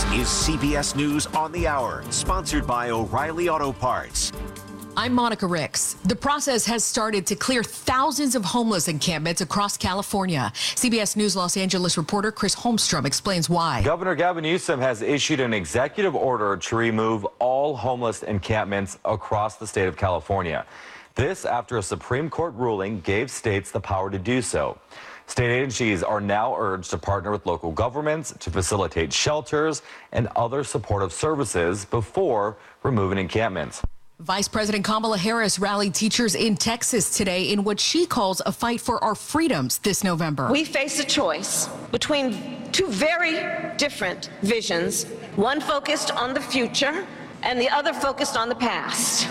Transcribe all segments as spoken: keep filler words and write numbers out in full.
This is C B S News on the Hour, sponsored by O'Reilly Auto Parts. I'm Monica Ricks. The process has started to clear thousands of homeless encampments across California. C B S News Los Angeles reporter Chris Holmstrom explains why. Governor Gavin Newsom has issued an executive order to remove all homeless encampments across the state of California. This after a Supreme Court ruling gave states the power to do so. State agencies are now urged to partner with local governments to facilitate shelters and other supportive services before removing encampments. Vice President Kamala Harris rallied teachers in Texas today in what she calls a fight for our freedoms this November. We face a choice between two very different visions, one focused on the future and the other focused on the past.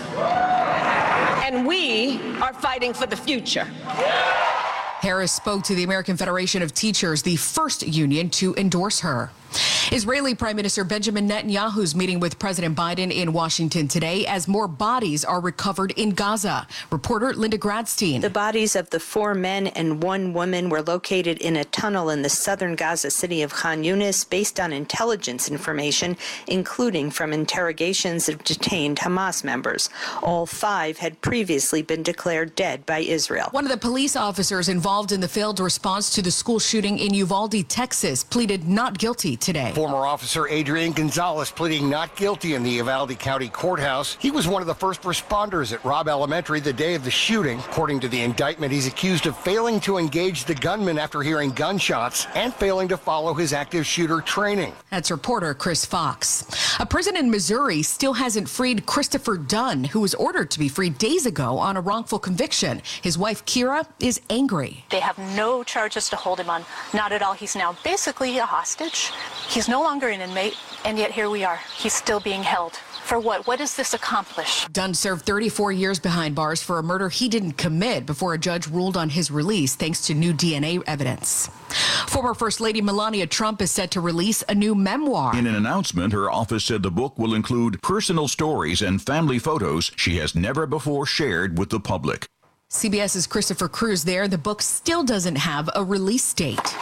And we are fighting for the future. Harris spoke to the American Federation of Teachers, the first union to endorse her. Israeli Prime Minister Benjamin Netanyahu's meeting with President Biden in Washington today as more bodies are recovered in Gaza. Reporter Linda Gradstein. The bodies of the four men and one woman were located in a tunnel in the southern Gaza city of Khan Yunis based on intelligence information, including from interrogations of detained Hamas members. All five had previously been declared dead by Israel. One of the police officers involved in the failed response to the school shooting in Uvalde, Texas, pleaded not guilty today. Former officer Adrian Gonzalez pleading not guilty in the Uvalde County Courthouse. He was one of the first responders at Robb Elementary the day of the shooting. According to the indictment, he's accused of failing to engage the gunman after hearing gunshots and failing to follow his active shooter training. That's reporter Chris Fox. A prison in Missouri still hasn't freed Christopher Dunn, who was ordered to be freed days ago on a wrongful conviction. His wife, Kira, is angry. They have no charges to hold him on. Not at all. He's now basically a hostage. He's no longer an inmate, and yet here we are. He's still being held. For what? What does this accomplish? Dunn served thirty-four years behind bars for a murder he didn't commit before a judge ruled on his release thanks to new D N A evidence. Former First Lady Melania Trump is set to release a new memoir. In an announcement, her office said the book will include personal stories and family photos she has never before shared with the public. CBS's Christopher Cruz there. The book still doesn't have a release date.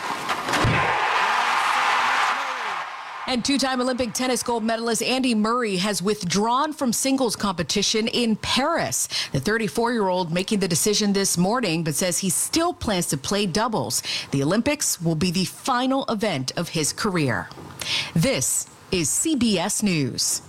And two-time Olympic tennis gold medalist Andy Murray has withdrawn from singles competition in Paris. The thirty-four-year-old making the decision this morning, but says he still plans to play doubles. The Olympics will be the final event of his career. This is C B S News.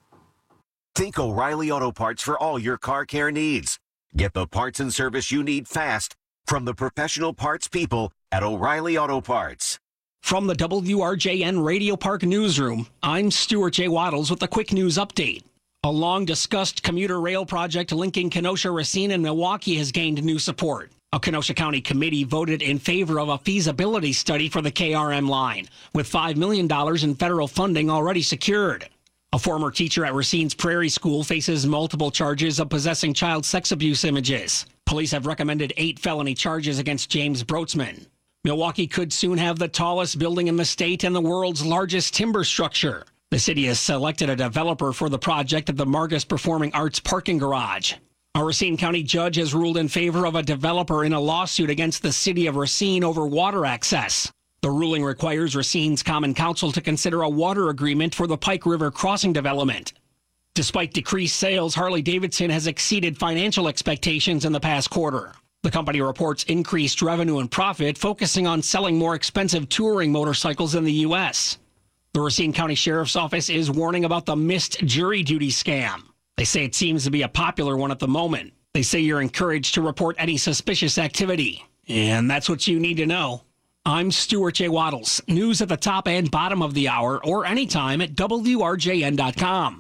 Think O'Reilly Auto Parts for all your car care needs. Get the parts and service you need fast from the professional parts people at O'Reilly Auto Parts. From the W R J N Radio Park Newsroom, I'm Stuart J. Waddles with a quick news update. A long-discussed commuter rail project linking Kenosha, Racine, and Milwaukee has gained new support. A Kenosha County committee voted in favor of a feasibility study for the K R M line, with five million dollars in federal funding already secured. A former teacher at Racine's Prairie School faces multiple charges of possessing child sex abuse images. Police have recommended eight felony charges against James Brotzman. Milwaukee could soon have the tallest building in the state and the world's largest timber structure. The city has selected a developer for the project at the Margus Performing Arts parking garage. A Racine County judge has ruled in favor of a developer in a lawsuit against the city of Racine over water access. The ruling requires Racine's Common Council to consider a water agreement for the Pike River crossing development. Despite decreased sales, Harley-Davidson has exceeded financial expectations in the past quarter. The company reports increased revenue and profit, focusing on selling more expensive touring motorcycles in the U S. The Racine County Sheriff's Office is warning about the missed jury duty scam. They say it seems to be a popular one at the moment. They say you're encouraged to report any suspicious activity. And that's what you need to know. I'm Stuart J. Waddles. News at the top and bottom of the hour or anytime at W R J N dot com.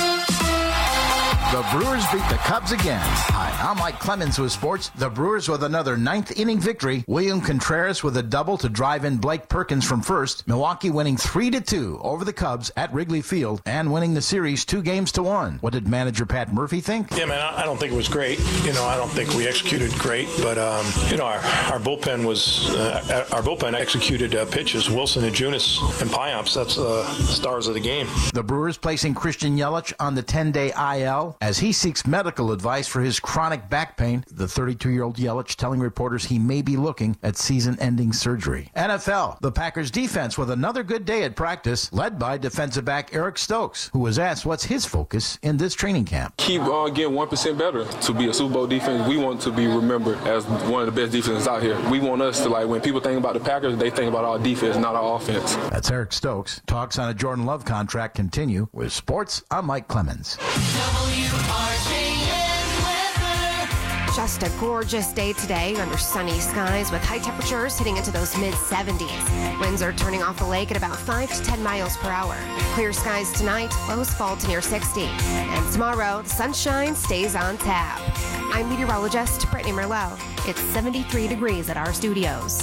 The Brewers beat the Cubs again. Hi, I'm Mike Clemens with sports. The Brewers with another ninth inning victory. William Contreras with a double to drive in Blake Perkins from first. Milwaukee winning three to two over the Cubs at Wrigley Field and winning the series two games to one. What did manager Pat Murphy think? Yeah, man, I don't think it was great. You know, I don't think we executed great, but um, you know, our, our bullpen was uh, our bullpen executed uh, pitches. Wilson and Junis and Payamps. That's the uh, stars of the game. The Brewers placing Christian Yelich on the ten-day I L as he seeks medical advice for his chronic chronic back pain. The thirty-two-year-old Yelich telling reporters he may be looking at season-ending surgery. N F L, the Packers defense with another good day at practice, led by defensive back Eric Stokes, who was asked what's his focus in this training camp. Keep uh, getting one percent better. To be a Super Bowl defense, we want to be remembered as one of the best defenses out here. We want us to, like, when people think about the Packers, they think about our defense, not our offense. That's Eric Stokes. Talks on a Jordan Love contract continue. With sports, I'm Mike Clemens. W R J N weather. Just a gorgeous day today under sunny skies with high temperatures hitting into those mid seventies. Winds are turning off the lake at about five to ten miles per hour. Clear skies tonight, lows fall to near sixty. And tomorrow, the sunshine stays on tap. I'm meteorologist Brittany Merlot. It's seventy-three degrees at our studios.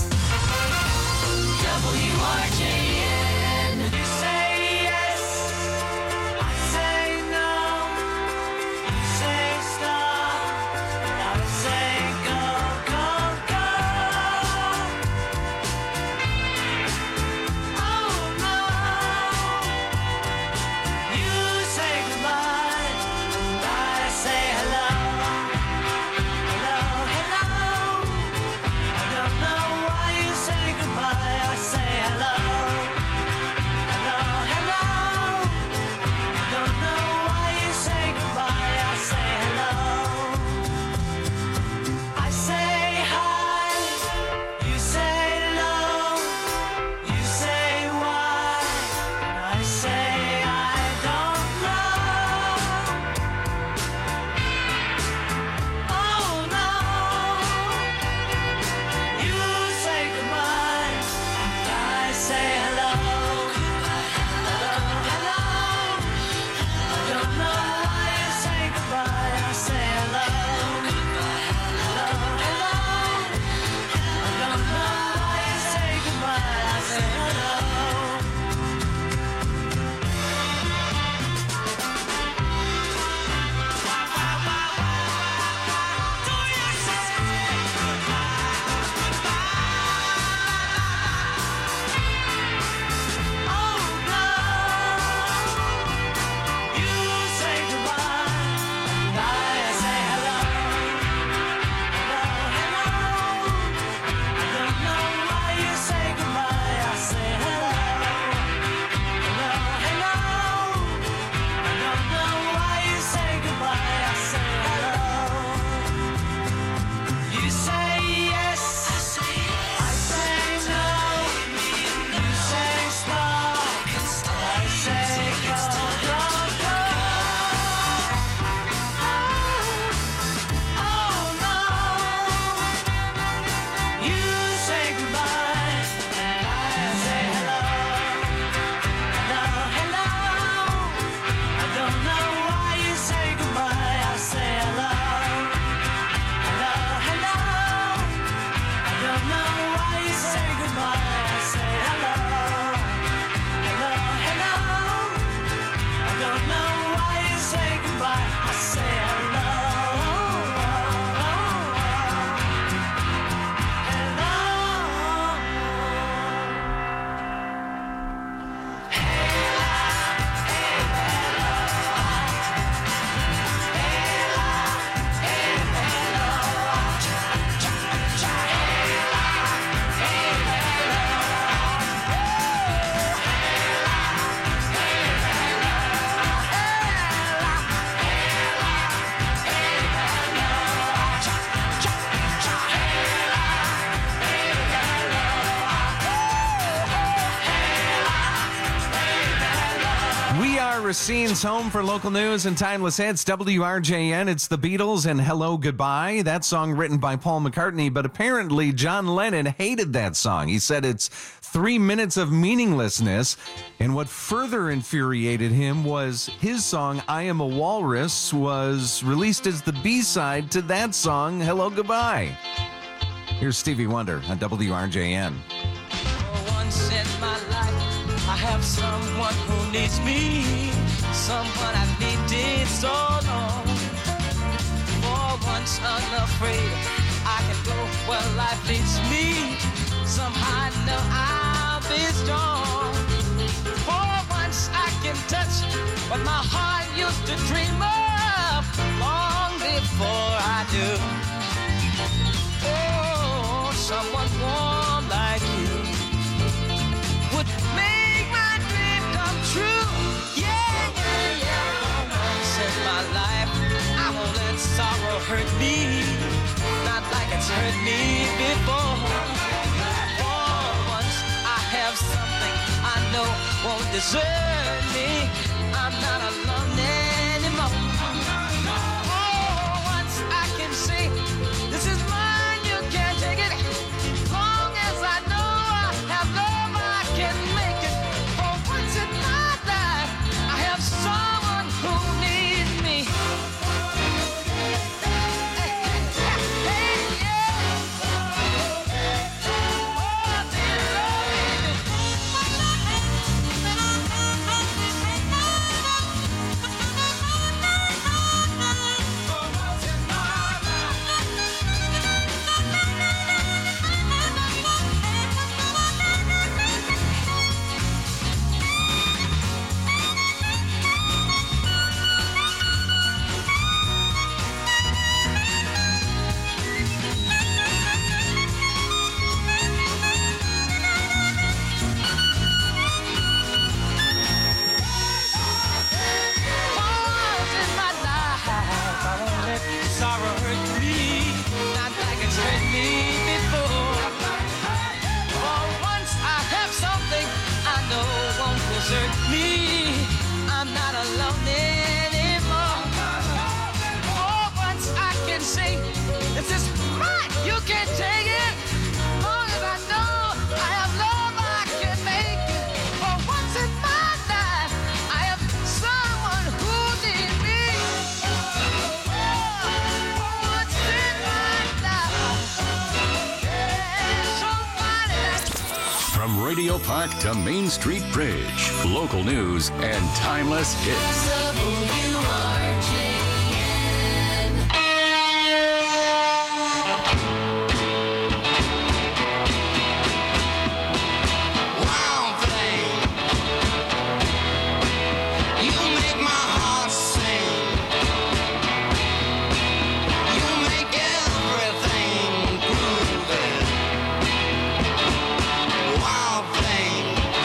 W R J N. You say yes, I say no. You say stop, and I say go, go, go. Oh no. You say goodbye, and I say hello. Hello, hello. I don't know why you say goodbye. I say hello. Hello, hello. I don't know why you say goodbye. I say hello. I say hi. You say no. You say why. And I say I don't know. Oh no. You say goodbye. And I say hello. Hello, hello. I don't know why you say goodbye. I say hello. Hello, hello. I don't know why you say goodbye. I say hello. Racine's home for local news and timeless hits. W R J N. It's the Beatles and Hello Goodbye. That song written by Paul McCartney, but apparently John Lennon hated that song. He said it's three minutes of meaninglessness. And what further infuriated him was his song I Am a Walrus was released as the B-side to that song Hello Goodbye. Here's Stevie Wonder on W R J N. For once in my life, I have someone who needs me, someone I've needed so long. For once unafraid, I can go where life leads me. Somehow I know I'll be strong. For once I can touch what my heart used to dream of long before I I do. Oh, someone warm like you would make my dream come true. Yeah, yeah, yeah. For once in my life, I won't let sorrow hurt me, not like it's hurt me before. For once, I have something I know won't desert me. I'm not alone anymore. Oh, once I can say, this is mine, you can't take it. Long as I know I have love, I can make it. For once in my life, I have someone who needs me. Hey, hey, hey, yeah. Oh, they love me. Once in my life, I won't let sorrow hurt me, not like it's hurt me before. For once I have something I know won't desert me. I'm not alone anymore. For once I can say, this is mine, you can't take it. Long as I know I have love, I can make it. For once in my life, I have someone who needs me. For once in my life, yeah, somebody that From Radio Park to Main Street Bridge, local news and timeless hits. Wild thing, you make my heart sing. You make everything groovy. Wild thing,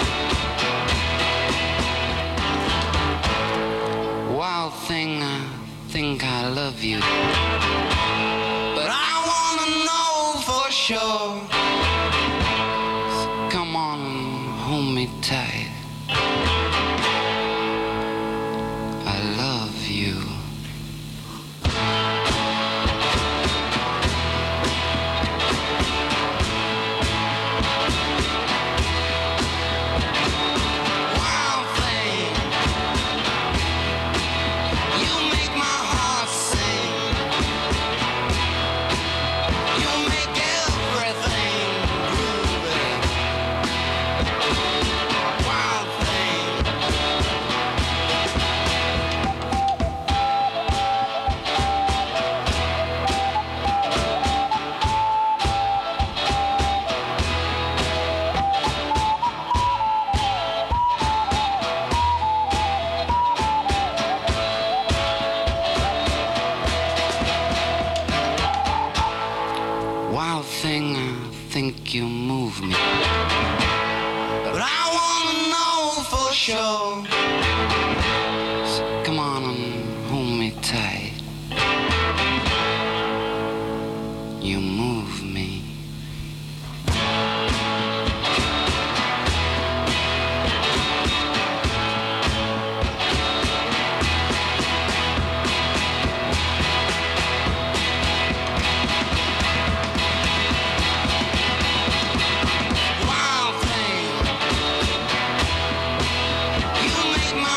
wild thing, I think I love you, but I wanna know for sure. Come on and hold me tight. I love you. Wild thing, you make my heart sing. You make everything groovy. Wild thing. Wild thing, I think you move me, but I wanna know for sure. So come on and hold me tight. You move me. Wild thing, you make my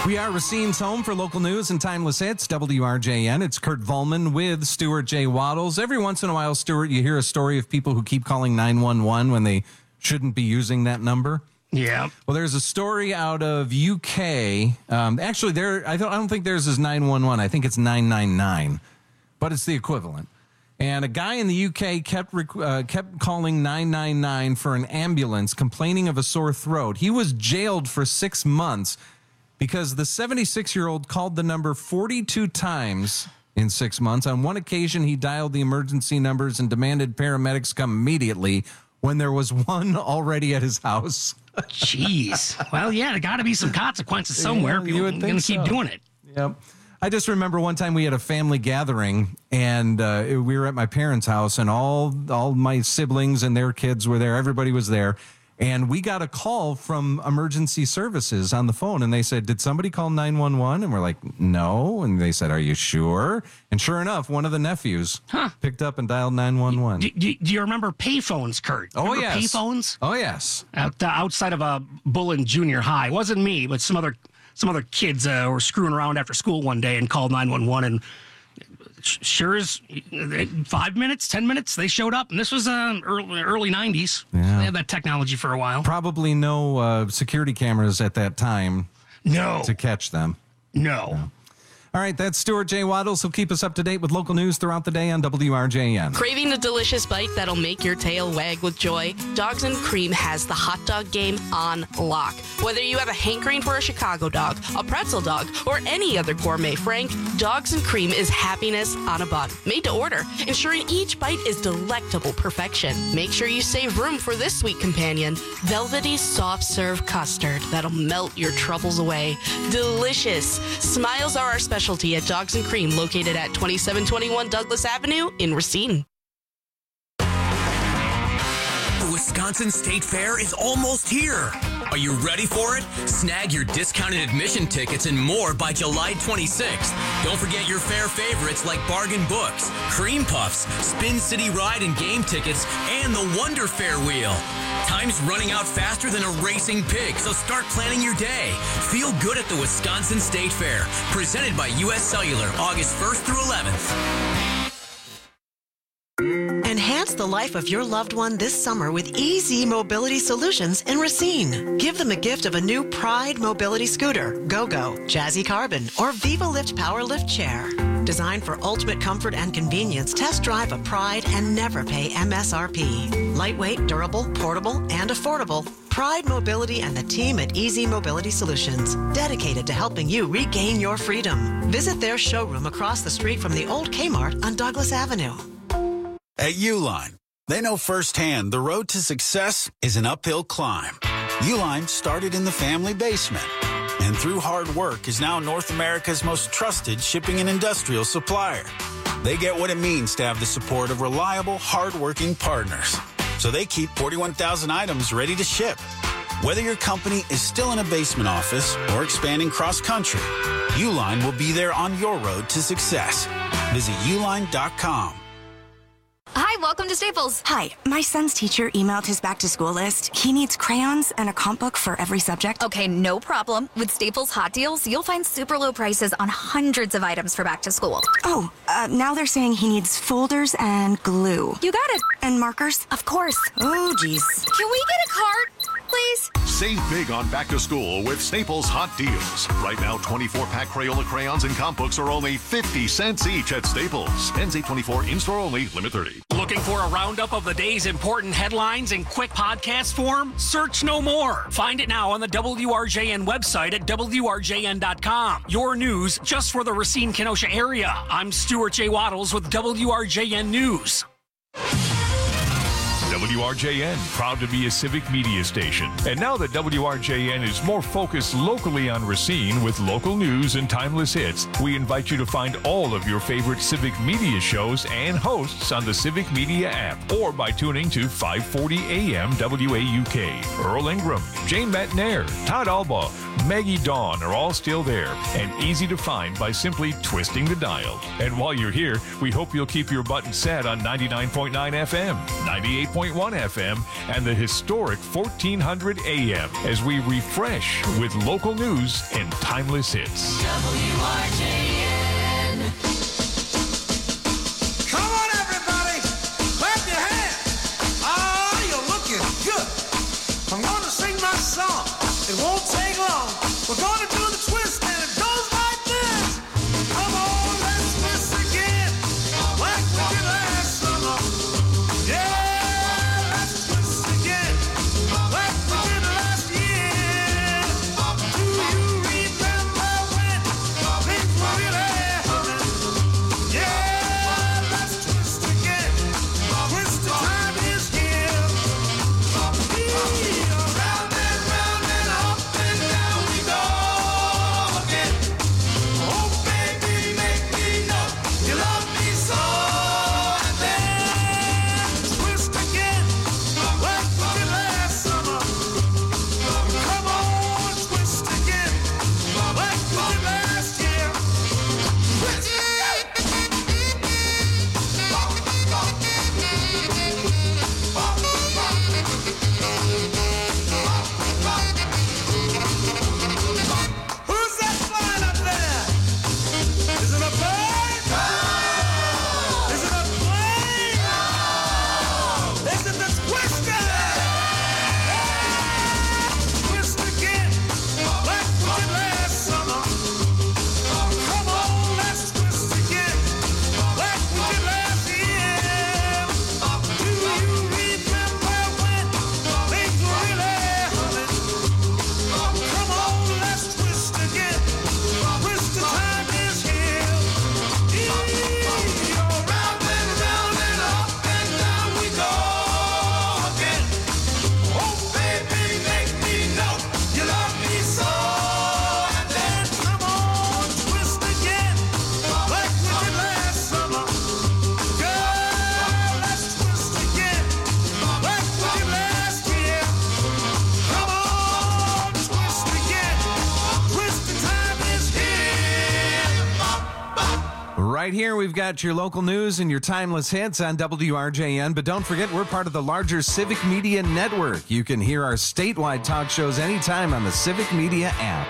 We are Racine's home for local news and timeless hits, W R J N. It's Kurt Volman with Stuart J. Waddles. Every once in a while, Stuart, you hear a story of people who keep calling nine one one when they shouldn't be using that number. Yeah. Well, there's a story out of U K. Um, actually, there I don't, I don't think theirs is nine one one. I think it's nine nine nine, but it's the equivalent. And a guy in the U K kept uh, kept calling nine nine nine for an ambulance, complaining of a sore throat. He was jailed for six months because the seventy-six-year-old called the number forty-two times in six months. On one occasion, he dialed the emergency numbers and demanded paramedics come immediately when there was one already at his house. Jeez. Well, yeah, there got to be some consequences somewhere. Yeah, People are going to keep so. doing it. Yep. I just remember one time we had a family gathering, and uh, we were at my parents' house, and all all my siblings and their kids were there. Everybody was there. And we got a call from emergency services on the phone, and they said, did somebody call nine one one? And we're like, no. And they said, are you sure? And sure enough, one of the nephews huh. picked up and dialed nine one one. Do, do, do you remember payphones, Kurt? Oh, remember yes. Payphones? Oh, yes. Out, uh, outside of a Bullen Junior High. It wasn't me, but some other some other kids uh, were screwing around after school one day and called nine one one, and sure as five minutes, ten minutes, they showed up. And this was uh, early, early nineties. Yeah. So they had that technology for a while. Probably no uh, security cameras at that time. No. To catch them. No. no. All right, that's Stuart J. Waddles. He'll keep us up to date with local news throughout the day on W R J N. Craving a delicious bite that'll make your tail wag with joy? Dogs and Cream has the hot dog game on lock. Whether you have a hankering for a Chicago dog, a pretzel dog, or any other gourmet frank, Dogs and Cream is happiness on a bun. Made to order, ensuring each bite is delectable perfection. Make sure you save room for this sweet companion, velvety soft serve custard that'll melt your troubles away. Delicious. Smiles are our special Specialty at Dogs and Cream, located at twenty-seven twenty-one Douglas Avenue in Racine. The Wisconsin State Fair is almost here. Are you ready for it? Snag your discounted admission tickets and more by July twenty-sixth. Don't forget your fair favorites like bargain books, cream puffs, Spin City Ride and game tickets, and the Wonder Fair Wheel. Time's running out faster than a racing pig, so start planning your day. Feel good at the Wisconsin State Fair, presented by U S Cellular, August first through eleventh. Enhance the life of your loved one this summer with E Z Mobility Solutions in Racine. Give them a gift of a new Pride Mobility Scooter, Go-Go, Jazzy Carbon, or Viva Lift Power Lift Chair. Designed for ultimate comfort and convenience, test drive a Pride and never pay M S R P. Lightweight, durable, portable, and affordable. Pride Mobility and the team at E Z Mobility Solutions, dedicated to helping you regain your freedom. Visit their showroom across the street from the old Kmart on Douglas Avenue. At Uline, they know firsthand the road to success is an uphill climb. Uline started in the family basement, and through hard work is now North America's most trusted shipping and industrial supplier. They get what it means to have the support of reliable, hard-working partners. So they keep forty-one thousand items ready to ship. Whether your company is still in a basement office or expanding cross-country, Uline will be there on your road to success. Visit uline dot com. Hi, welcome to Staples. Hi, my son's teacher emailed his back-to-school list. He needs crayons and a comp book for every subject. Okay, no problem. With Staples Hot Deals, you'll find super low prices on hundreds of items for back to school. Oh, uh, now they're saying he needs folders and glue. You got it. And markers? Of course. Oh, geez. Can we get a card, please? Save big on back to school with Staples Hot Deals. Right now, twenty-four pack Crayola crayons and comp books are only fifty cents each at Staples. Ends eight twenty-four, in-store only, limit thirty. Looking for a roundup of the day's important headlines in quick podcast form? Search no more. Find it now on the W R J N website at W R J N dot com. Your news just for the Racine-Kenosha area. I'm Stuart J. Waddles with W R J N News. W R J N, proud to be a civic media station. And now that W R J N is more focused locally on Racine with local news and timeless hits, we invite you to find all of your favorite civic media shows and hosts on the Civic Media app or by tuning to five forty A M W A U K. Earl Ingram, Jane Matnair, Todd Alba, Maggie Dawn are all still there and easy to find by simply twisting the dial. And while you're here, we hope you'll keep your button set on ninety-nine point nine F M, ninety-eight point point one F M and the historic fourteen hundred A M as we refresh with local news and timeless hits. W R J N. Come on, everybody. Clap your hands. Oh, you're looking good. I'm going to sing my song. It won't take long. We're going to do the twist, and it goes like this. Come on, let's twist again. Like we did last summer. Yeah, let's twist again. Like we did last year. Do you remember when things were really humming? Yeah, let's twist again. Twist the time is here. Round and round and up and down we go again. Oh, baby, make me know you love me so. And then twist again, like we did last summer. Come on, twist again, like we did last year. Twist. Who's that flying up there? Is it a bird? Is it a plane? Is it the twister? Twist again, like we did last summer. Come on, let's twist again, like we did last year. Do you remember when things were really humming? Come on, let's twist again. Twist the time is here. Round and round and up and down we go again. Oh, baby, make me know you love me so. And then come on, twist again, like we did last summer. Girl, let's twist again, like we did last year. Come on, twist again. Twist the time is here. Right here, we've got your local news and your timeless hits on W R J N. But don't forget, we're part of the larger Civic Media Network. You can hear our statewide talk shows anytime on the Civic Media app.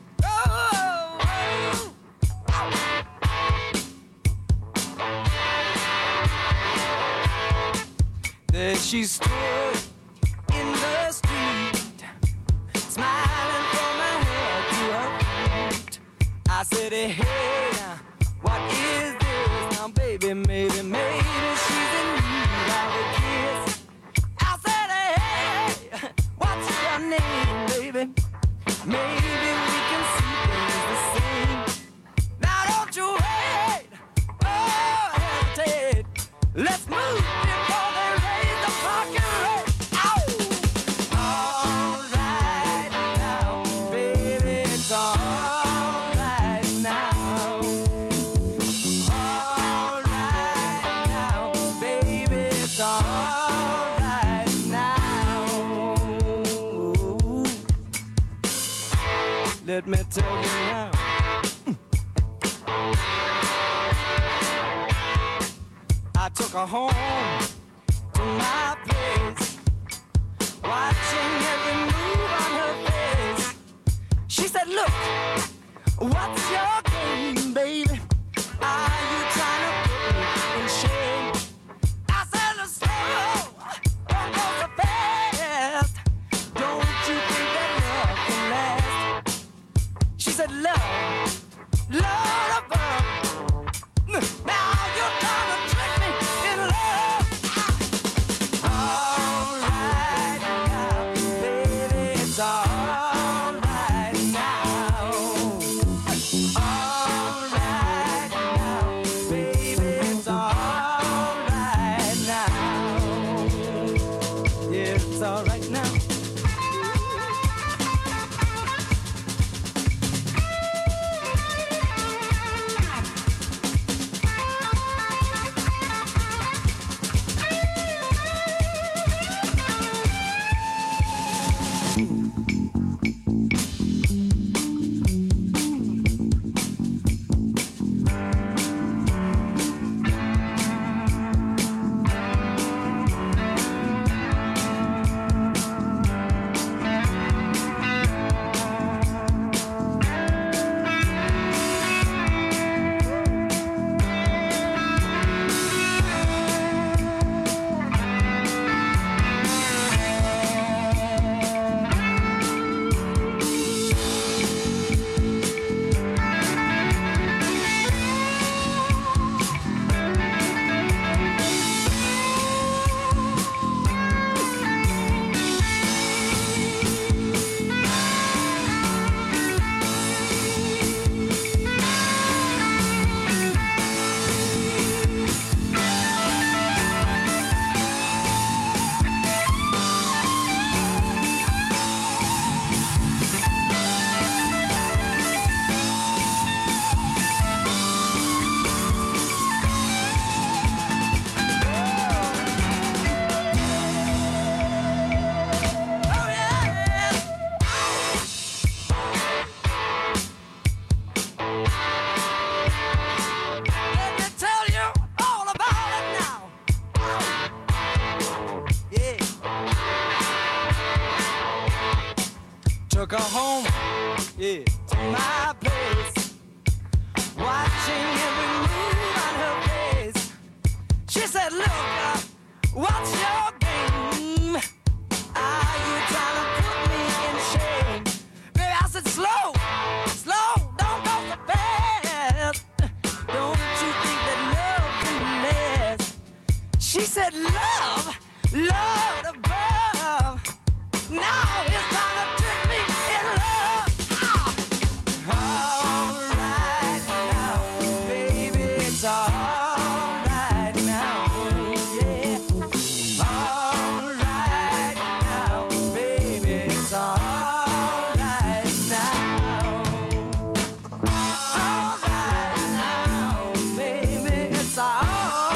There she stood in the street, smiling from her head to her feet. I said, hey, now, what is this? Now, baby, maybe, maybe she's in need of a kiss. I said, hey, what's your name, baby? Maybe we can see things the same. Now, don't you wait, oh, hesitate. Let's move before they raise the fucking rate. Ow! All right now, baby, it's all right now. All right now, baby, it's all right now. Let me tell you now. I took her home to my place, watching every move on her face. She said, look, what's your game, baby? Are you trying to put me in shame? I said, let's slow, don't go so fast. Don't you think that love can last? She said, love, love above. Now you're trying to trick me in love. All right now, baby, it's all right now. All love, Lord above. Now it's time to trick me in love. Ah. All right now, baby, it's all right now, yeah. All right now, baby, it's all right now. All right now, baby, it's all right.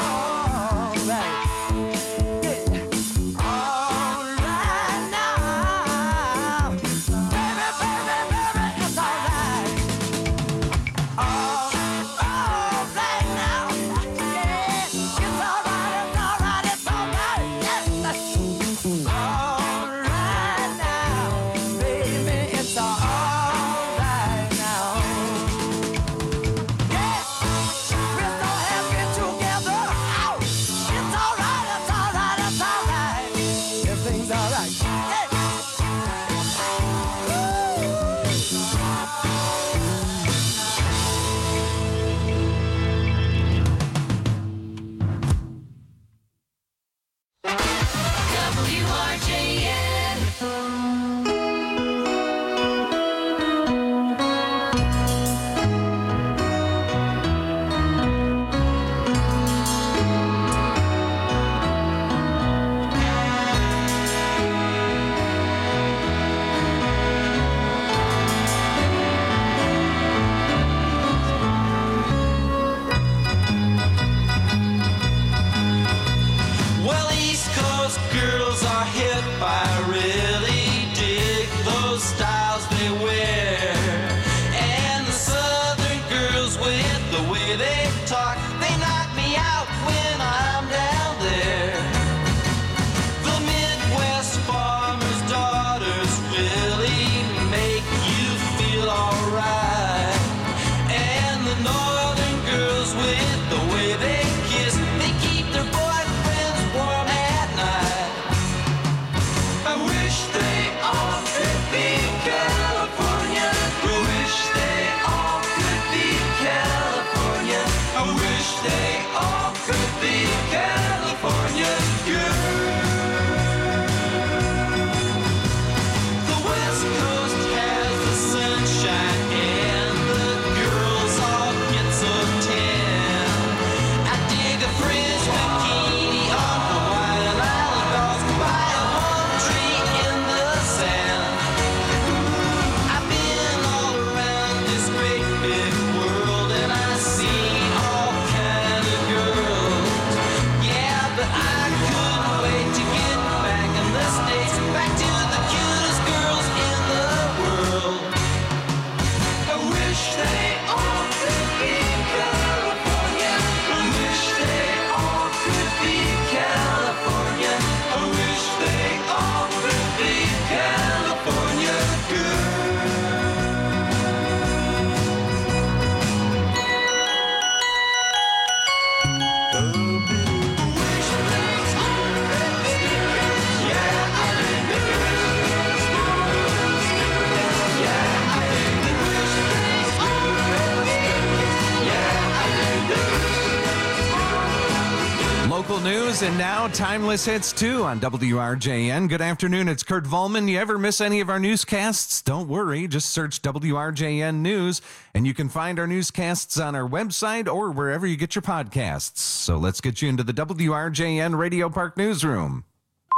Well, East Coast girls are hip. I really dig those styles they wear. And the Southern girls with the way they talk, they knock me out when I'm down there. The Midwest farmers' daughters really make you feel alright. And the Northern girls with the way they kiss, they keep their boyfriends warm at night. I wish they all could be California. I wish they all could be California. I wish they all could be California girls. The West Coast has the sunshine and the girls all get so tan. I dig a French bikini on Hawaiian Island balls by a palm tree in the sand. I've been all around this great big world and I've seen all kind of girls. Yeah, but I couldn't wait to get back in the States, back to the cutest girls in the world. I wish they all could be California. I wish they all could be California. I wish they all could be California Local news and now Timeless Hits two on W R J N. Good afternoon, it's Kurt Volman. You ever miss any of our newscasts? Don't worry, just search W R J N News and you can find our newscasts on our website or wherever you get your podcasts. So let's get you into the W R J N Radio Park Newsroom.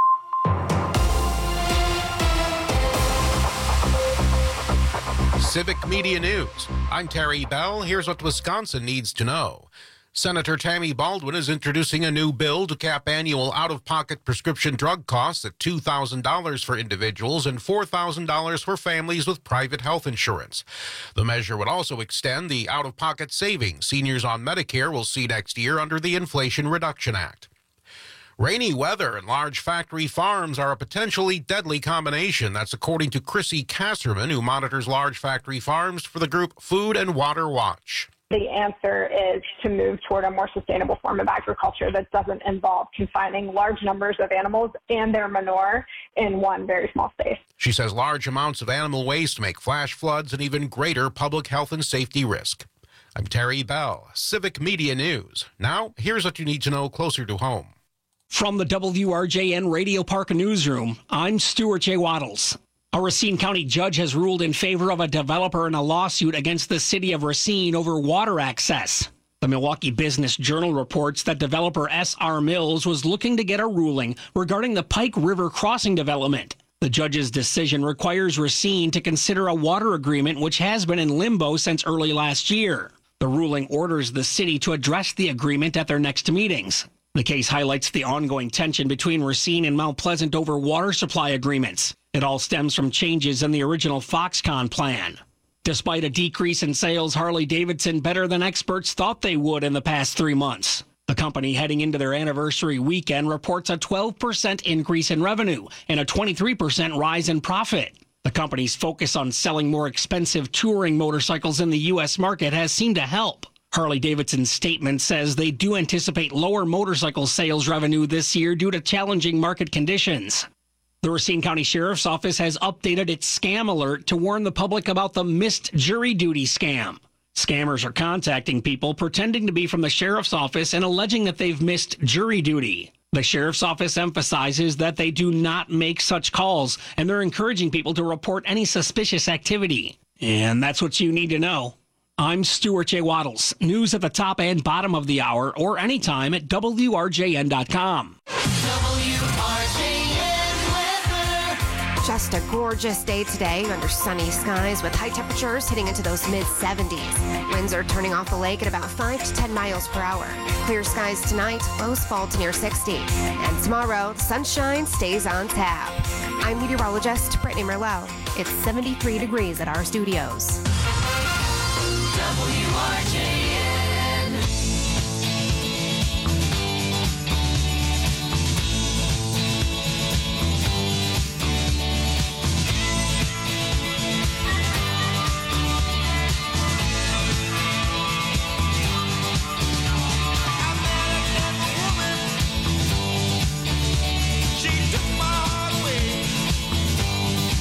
Civic Media News. I'm Terry Bell. Here's what Wisconsin needs to know. Senator Tammy Baldwin is introducing a new bill to cap annual out-of-pocket prescription drug costs at two thousand dollars for individuals and four thousand dollars for families with private health insurance. The measure would also extend the out-of-pocket savings seniors on Medicare will see next year under the Inflation Reduction Act. Rainy weather and large factory farms are a potentially deadly combination. That's according to Chrissy Kasserman, who monitors large factory farms for the group Food and Water Watch. The answer is to move toward a more sustainable form of agriculture that doesn't involve confining large numbers of animals and their manure in one very small space. She says large amounts of animal waste make flash floods an even greater public health and safety risk. I'm Terry Bell, Civic Media News. Now, here's what you need to know closer to home. From the W R J N Radio Park Newsroom, I'm Stuart J. Waddles. A Racine County judge has ruled in favor of a developer in a lawsuit against the city of Racine over water access. The Milwaukee Business Journal reports that developer S R Mills was looking to get a ruling regarding the Pike River Crossing development. The judge's decision requires Racine to consider a water agreement which has been in limbo since early last year. The ruling orders the city to address the agreement at their next meetings. The case highlights the ongoing tension between Racine and Mount Pleasant over water supply agreements. It all stems from changes in the original Foxconn plan. Despite a decrease in sales, Harley-Davidson better than experts thought they would in the past three months. The company heading into their anniversary weekend reports a twelve percent increase in revenue and a twenty-three percent rise in profit. The company's focus on selling more expensive touring motorcycles in the U S market has seemed to help. Harley-Davidson's statement says they do anticipate lower motorcycle sales revenue this year due to challenging market conditions. The Racine County Sheriff's Office has updated its scam alert to warn the public about the missed jury duty scam. Scammers are contacting people pretending to be from the Sheriff's Office and alleging that they've missed jury duty. The Sheriff's Office emphasizes that they do not make such calls, and they're encouraging people to report any suspicious activity. And that's what you need to know. I'm Stuart J. Waddles. News at the top and bottom of the hour or anytime at W R J N dot com. Just a gorgeous day today under sunny skies with high temperatures hitting into those mid seventies. Winds are turning off the lake at about five to ten miles per hour. Clear skies tonight, lows fall to near sixty. And tomorrow, sunshine stays on tap. I'm meteorologist Brittany Merlot. It's seventy-three degrees at our studios. W R J N.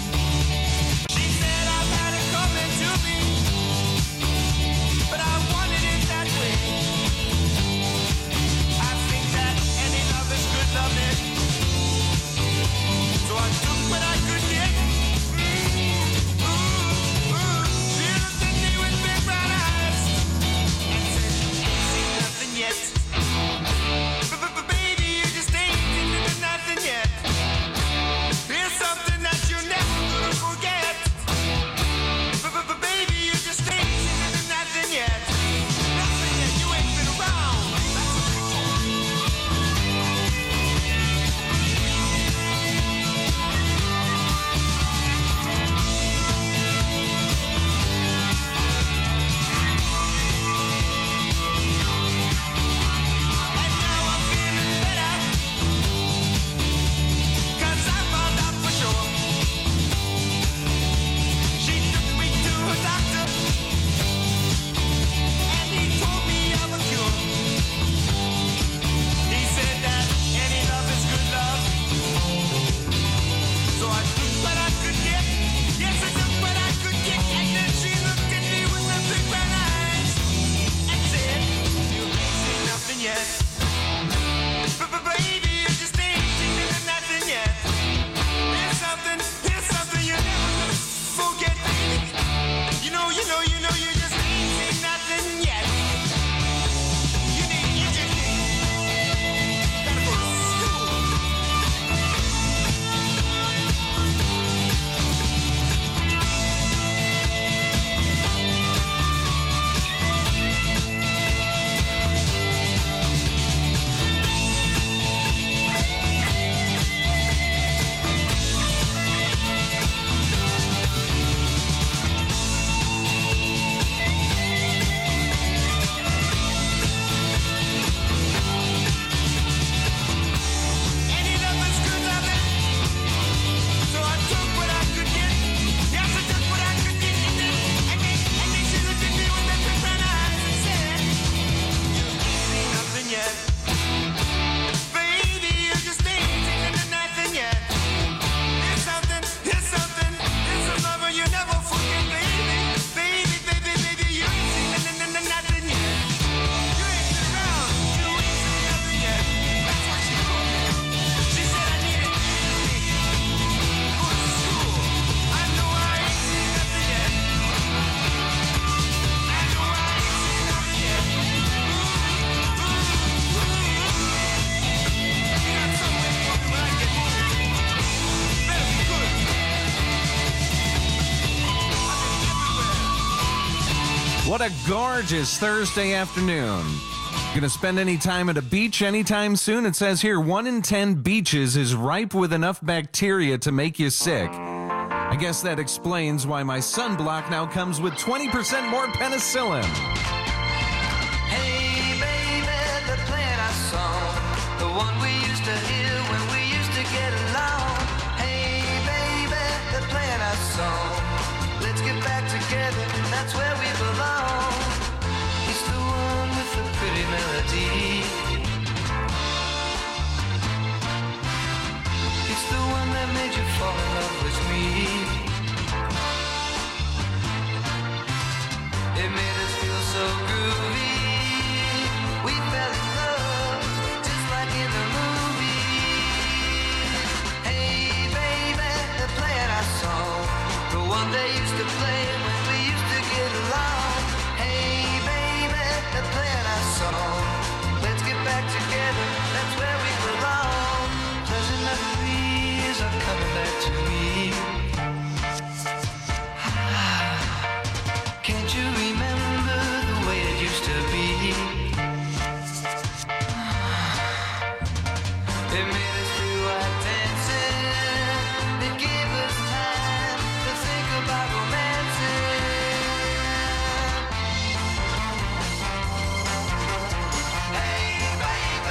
She said I've had it coming to me, but I wanted What a gorgeous Thursday afternoon. Gonna spend any time at a beach anytime soon? It says here, one in ten beaches is ripe with enough bacteria to make you sick. I guess that explains why my sunblock now comes with twenty percent more penicillin. Hey, baby, the plan I saw, the one we used to hear when we used to get along. Hey, baby, the plan I saw, let's get back together, that's where we belong. It's the one with the pretty melody. It's the one that made you fall in love with me. It made us feel so groovy. We fell in love, just like in the movie. Hey, baby, the plan I saw, the one they used to play when we used to get along. Hey, baby, the plan I saw, let's get back together, that's where we belong. Pleasant memories are coming back to me. Can't you remember the way it used to be? It made us feel like dancing. It gave us time to think about romancing. Hey, baby,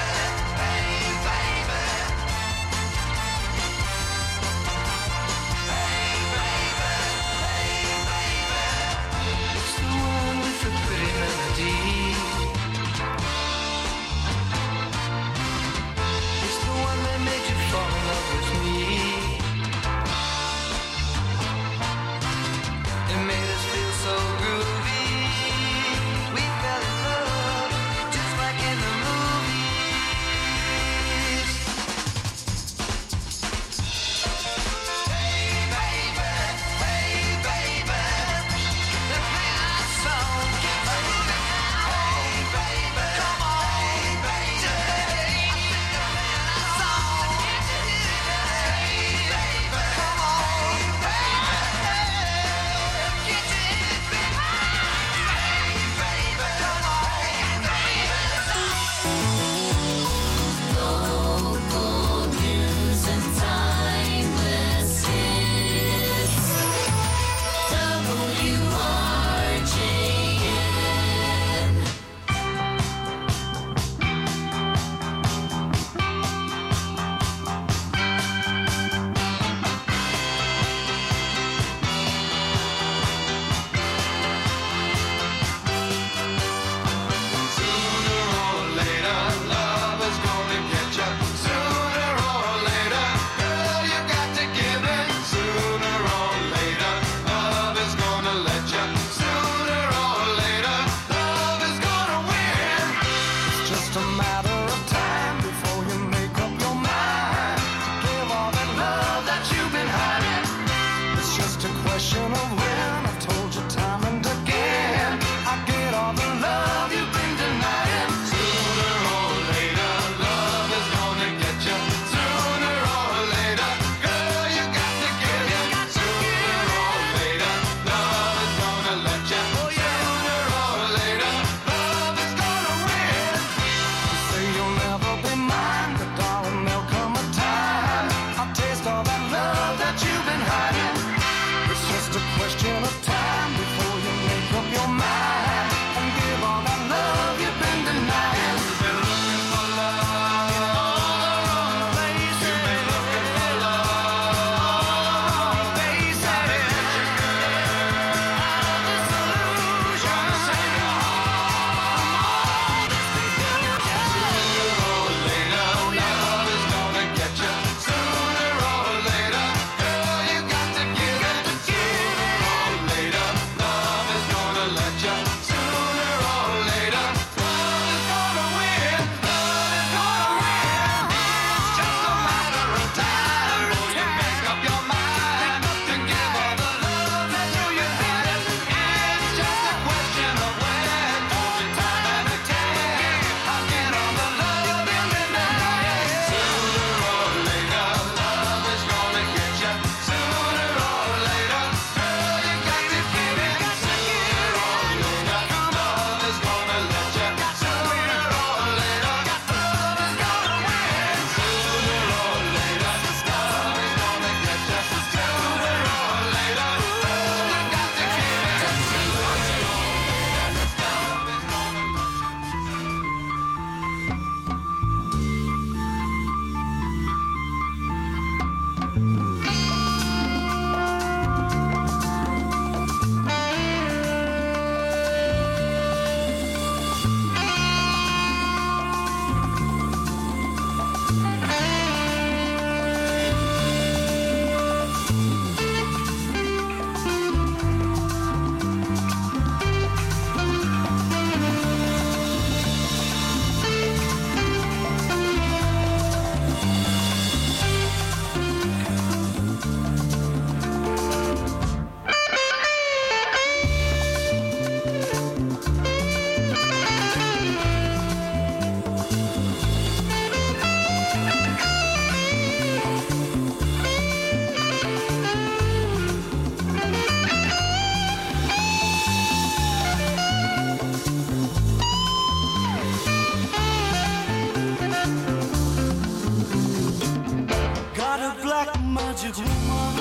magic woman.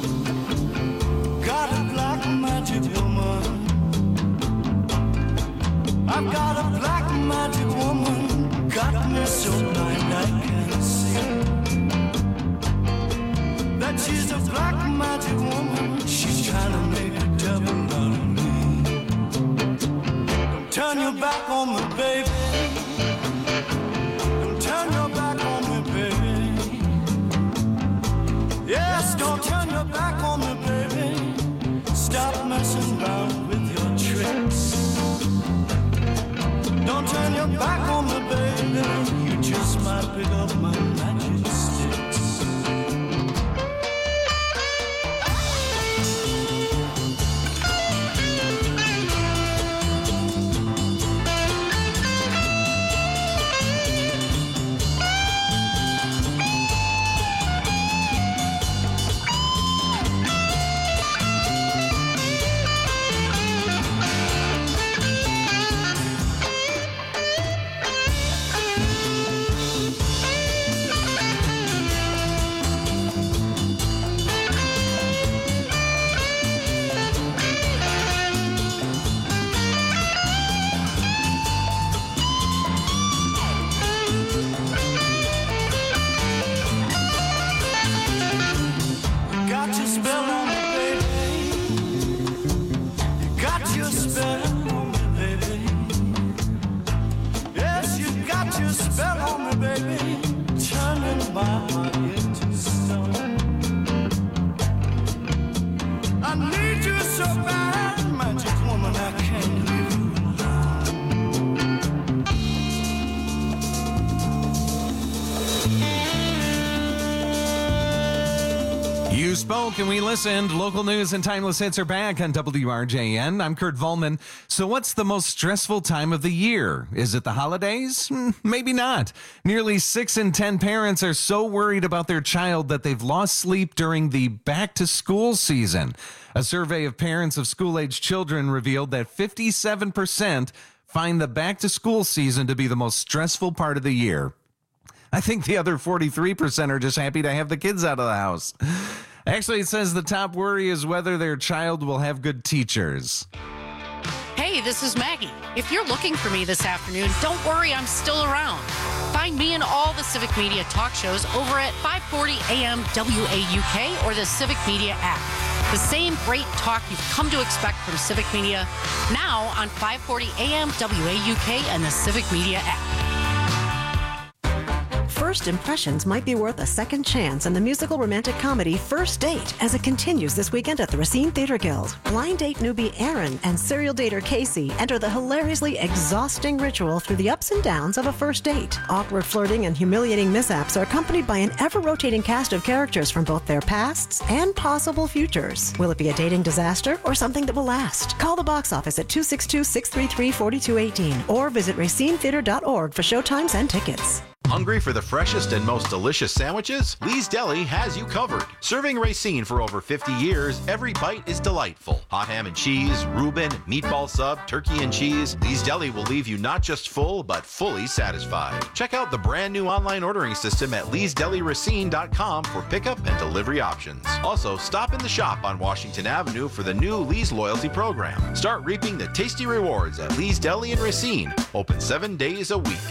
Got a black magic woman. I've got a black magic woman. Got me so blind I can't see that she's a black magic woman. She's trying to make a devil out of me. Don't turn your back on me, baby. Don't turn your back on me, baby. Yes, don't turn your back on me, baby. Stop messing around with your tricks. Don't turn your back on me, baby. You just might pick up my magic sticks. You spoke and we listened. Local news and timeless hits are back on W R J N. I'm Kurt Volman. So what's the most stressful time of the year? Is it the holidays? Maybe not. Nearly six in ten parents are so worried about their child that they've lost sleep during the back-to-school season. A survey of parents of school-age children revealed that fifty-seven percent find the back-to-school season to be the most stressful part of the year. I think the other forty-three percent are just happy to have the kids out of the house. Actually, it says the top worry is whether their child will have good teachers. Hey, this is Maggie. If you're looking for me this afternoon, don't worry, I'm still around. Find me and all the Civic Media talk shows over at five forty A M W A U K or the Civic Media app. The same great talk you've come to expect from Civic Media, now on five forty A M W A U K and the Civic Media app. First impressions might be worth a second chance in the musical romantic comedy First Date as it continues this weekend at the Racine Theater Guild. Blind date newbie Aaron and serial dater Casey enter the hilariously exhausting ritual through the ups and downs of a first date. Awkward flirting and humiliating mishaps are accompanied by an ever-rotating cast of characters from both their pasts and possible futures. Will it be a dating disaster or something that will last? Call the box office at two six two, six three three, four two one eight or visit racine theater dot org for showtimes and tickets. Hungry for the freshest and most delicious sandwiches? Lee's Deli has you covered. Serving Racine for over fifty years, every bite is delightful. Hot ham and cheese, Reuben, meatball sub, turkey and cheese. Lee's Deli will leave you not just full, but fully satisfied. Check out the brand new online ordering system at lees deli racine dot com for pickup and delivery options. Also, stop in the shop on Washington Avenue for the new Lee's Loyalty Program. Start reaping the tasty rewards at Lee's Deli in Racine. Open seven days a week.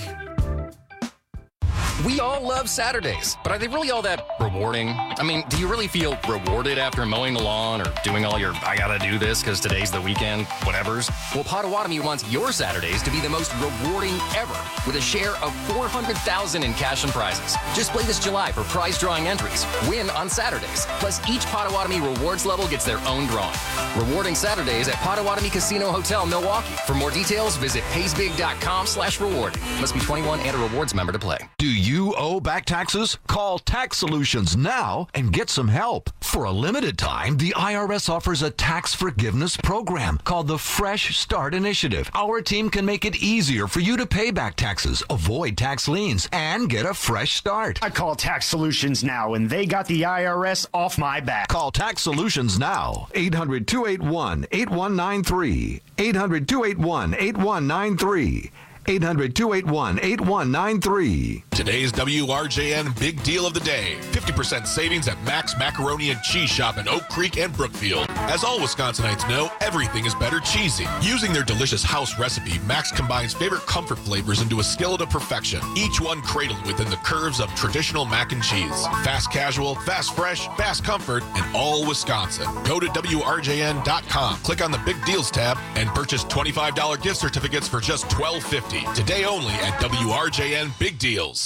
We all love Saturdays, but are they really all that rewarding? I mean, do you really feel rewarded after mowing the lawn or doing all your I gotta do this because today's the weekend, whatevers? Well, Potawatomi wants your Saturdays to be the most rewarding ever with a share of four hundred thousand dollars in cash and prizes. Just play this July for prize drawing entries. Win on Saturdays. Plus, each Potawatomi rewards level gets their own drawing. Rewarding Saturdays at Potawatomi Casino Hotel, Milwaukee. For more details, visit paysbig.com slash reward. Must be twenty-one and a rewards member to play. Do you owe back taxes? Call Tax Solutions now and get some help. For a limited time, the I R S offers a tax forgiveness program called the Fresh Start Initiative. Our team can make it easier for you to pay back taxes, avoid tax liens, and get a fresh start. I call Tax Solutions now, and they got the I R S off my back. Call Tax Solutions now. eight hundred, two eight one, eight one nine three. eight hundred, two eight one, eight one nine three. eight hundred, two eight one, eight one nine three. Today's W R J N big deal of the day. fifty percent savings at Max Macaroni and Cheese Shop in Oak Creek and Brookfield. As all Wisconsinites know, everything is better cheesy. Using their delicious house recipe, Max combines favorite comfort flavors into a skillet of perfection, each one cradled within the curves of traditional mac and cheese. Fast casual, fast fresh, fast comfort, and all Wisconsin. Go to W R J N dot com, click on the Big Deals tab, and purchase twenty-five dollars gift certificates for just twelve fifty. Today only at W R J N Big Deals.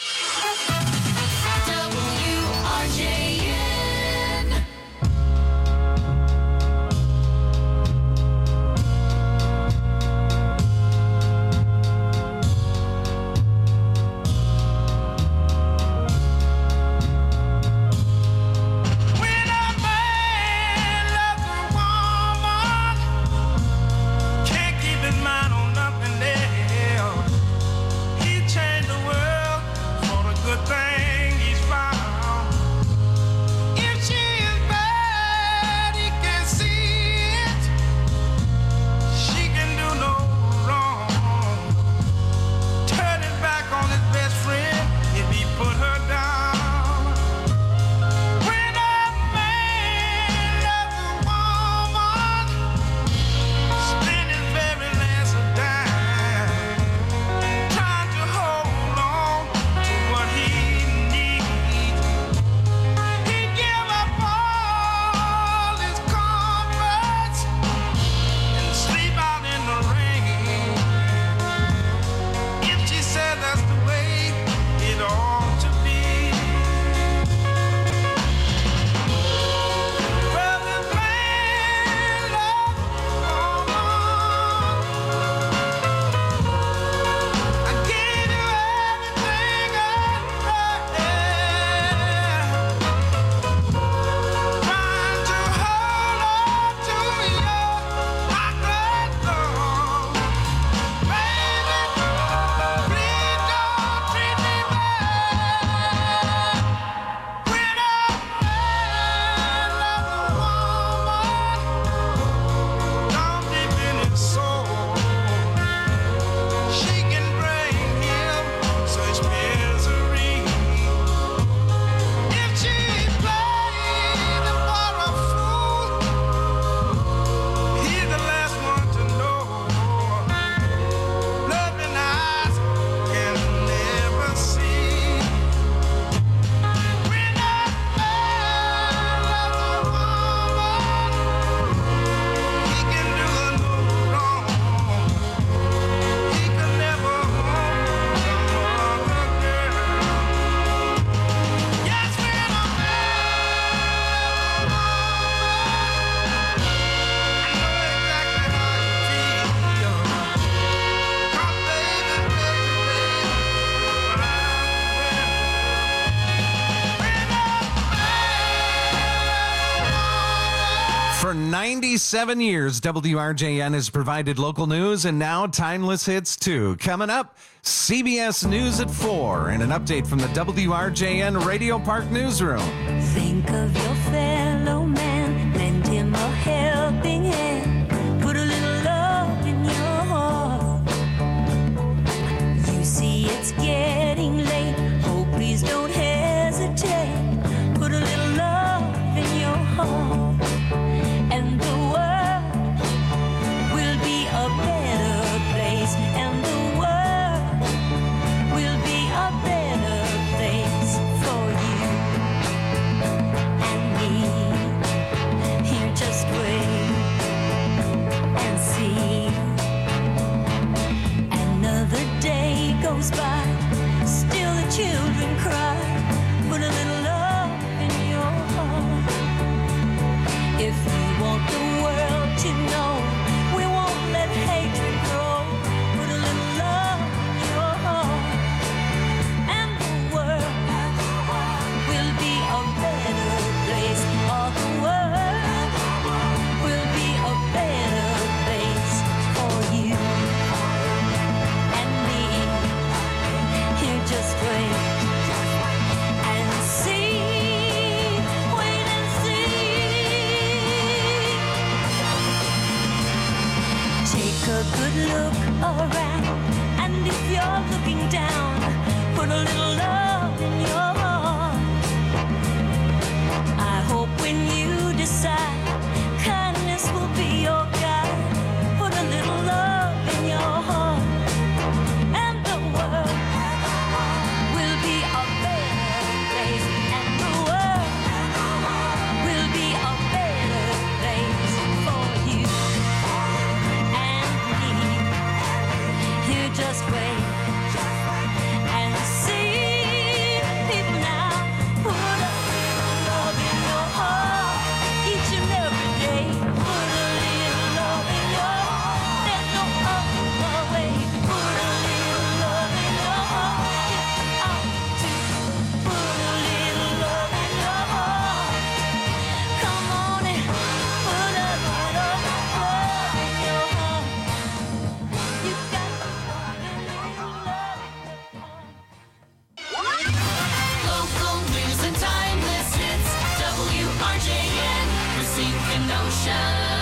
W R J N. When a man loves a woman, can't keep his mind on nothing else. He changed the world for the good thing he's found. If she is bad, he can see it. She can do no wrong. Turning back on his best friend if he put her down. When a man loves a woman, spend his very last dime trying to hold on to what he needs. He give up all his comforts and sleep out in the rain. If she said that's the way it ought to be. Well, this man loves a woman. I gave you everything I had. Trying to hold on to your heartless love. Baby, please don't treat me bad. When a man loves a woman, down deep in his soul, she can bring him such misery. If she played him for a fool, he's the last one to know. Loving eyes can never see. When a man loves a woman, he can do her no wrong. He can never harm some other girl. Yes, when a man loves a woman, I know exactly how you feel. Come, baby, baby, what I For ninety-seven years, W R J N has provided local news and now timeless hits too. Coming up, C B S News at four and an update from the W R J N Radio Park Newsroom. Think of your fellow man, lend him a helping hand, put a little love in your heart. You see it's getting late, oh please don't hesitate, put a little love in your heart, and the world will be a better place, and the world will be a better place for you and me. Here, just wait and see. Another day goes by, still the children cry. Put a little love in your heart. If you want the world to know, we won't let hatred grow. Put a little love in your heart, and the world will be a better place. All the world will be a better place for you and me. Here, just wait and see. Wait and see. Take a good look around, and if you're looking down, put a a little love in your heart. I hope when you decide kindness will be your guide, put a little love in your heart, and the world will be a better place, and the world will be a better place for you and me. You just wait and see people now. Put a little love in your heart each and every day. Put a little love in your heart. There's no other way. Put a little love in your heart. You ought to put a little love in your heart. Come on and put a little love in your heart. You got love in your love. Local news and timeless hits. W R J N, Racine Kenosha.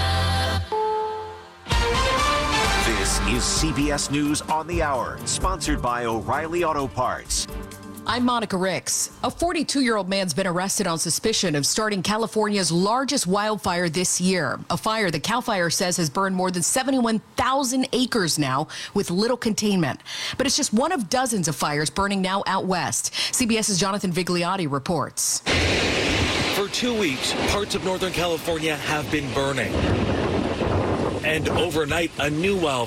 This is C B S News on the Hour, sponsored by O'Reilly Auto Parts. I'm Monica Ricks. A forty-two-year-old man's been arrested on suspicion of starting California's largest wildfire this year. A fire that CAL FIRE says has burned more than seventy-one thousand acres now with little containment. But it's just one of dozens of fires burning now out west. CBS's Jonathan Vigliotti reports. For two weeks, parts of Northern California have been burning. And overnight, a new wildfire